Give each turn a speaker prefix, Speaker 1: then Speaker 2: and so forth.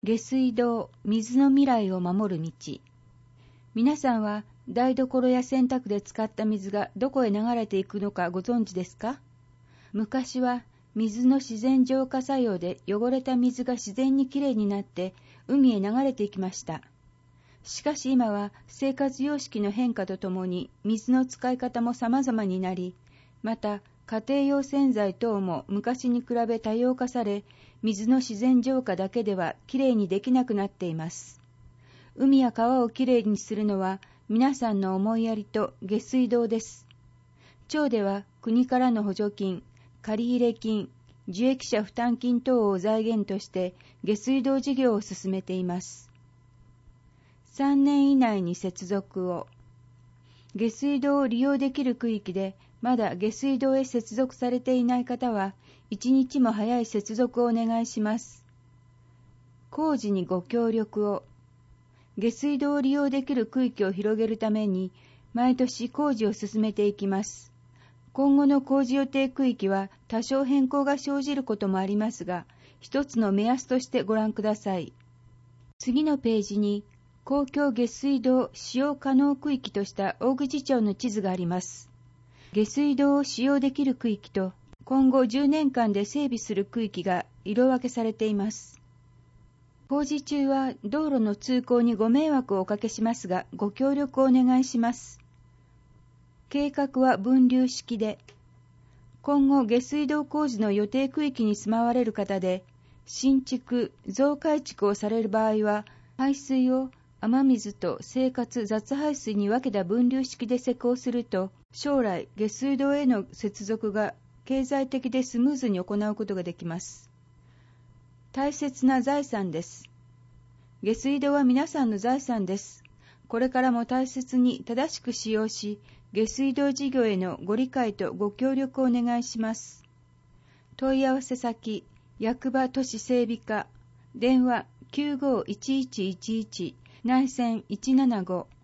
Speaker 1: 下水道、水の未来を守る道。皆さんは台所や洗濯で使った水がどこへ流れていくのかご存知ですか？昔は水の自然浄化作用で汚れた水が自然にきれいになって海へ流れていきました。しかし今は生活様式の変化とともに水の使い方も様々になり、また家庭用洗剤等も昔に比べ多様化され、水の自然浄化だけではきれいにできなくなっています。海や川をきれいにするのは皆さんの思いやりと下水道です。町では国からの補助金、借入金、受益者負担金等を財源として下水道事業を進めています。3年以内に接続を。下水道を利用できる区域でまだ下水道へ接続されていない方は1日も早い接続をお願いします。工事にご協力を。下水道を利用できる区域を広げるために毎年工事を進めていきます。今後の工事予定区域は多少変更が生じることもありますが、一つの目安としてご覧ください。次のページに公共下水道使用可能区域とした大口町の地図があります。下水道を使用できる区域と今後10年間で整備する区域が色分けされています。工事中は道路の通行にご迷惑をおかけしますが、ご協力をお願いします。計画は分流式で、今後下水道工事の予定区域に住まわれる方で、新築、増改築をされる場合は、排水を雨水と生活雑排水に分けた分流式で施工すると、将来下水道への接続が経済的でスムーズに行うことができます。大切な財産です。下水道は皆さんの財産です。これからも大切に正しく使用し、下水道事業へのご理解とご協力をお願いします。問い合わせ先、役場都市整備課、電話 951111 内線175